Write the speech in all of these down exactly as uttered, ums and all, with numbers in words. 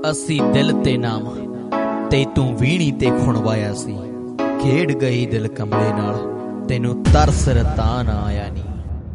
असी दिल ते नाम ते तू वीणी ते खुणवाया सी। खेड़ गई दिल कमले नाल तेनू तरस रता ना आया नी।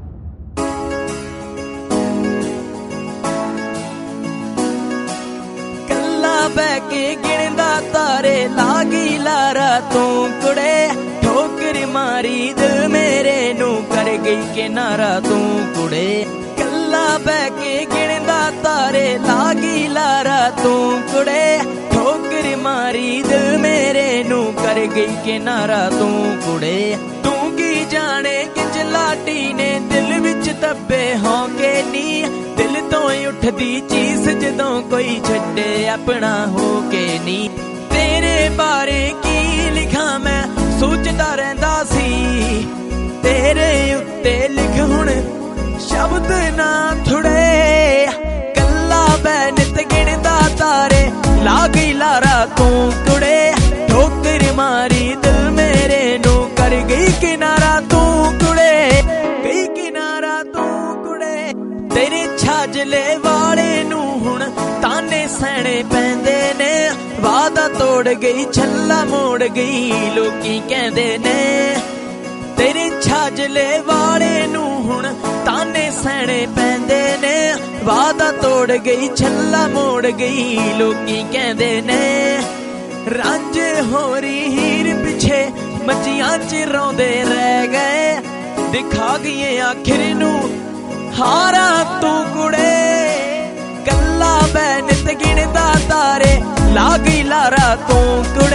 कल्ला बह के गिणदा तारे लागी लारा तू कुड़े। ठोकर मारी दिल मेरे नू कर गई किनारा तू कुड़े। कल्ला बह के गिणदा तारे लागी लारा तू कुड़े। ठोकर मारी दिल मेरे नू कर गई किनारा तू कुड़े। तू की जाने किंज लाटी ने दिल विच दबे होके नी। दिल तो उठदी चीज जदों कोई छड्डे अपना होके नी। तेरे बारे की लिखा मैं सोचदा रहिंदा सी। तेरे उत्ते लिख हुण शब्द ना थुड़े। कल्ला बैन ते गिणदा तारे लागी लारा तू कुड़े। ठोकर मारी दिल मेरे नू कर गई किनारा तू कुड़े। गई किनारा तू कुड़े। तेरे छाजले वाले नू हुण ताने सहने पैंदे ने। वादा तोड़ गई छल्ला मोड़ गई लोकी कहंदे ने। तेरे छाजले वाले नू हुण ताने सहने पैंदे ने। वादा तोड़ गई छल्ला मोड़ गई लोकी कहंदे ने। रांझे होरी हीर पिछे मचियां च रोंदे रह गए। दिखा गई आखिर नू हारा तू कुड़े। कल्ला बैन ते गिणदा तारे लागी लारा तू कुड़े।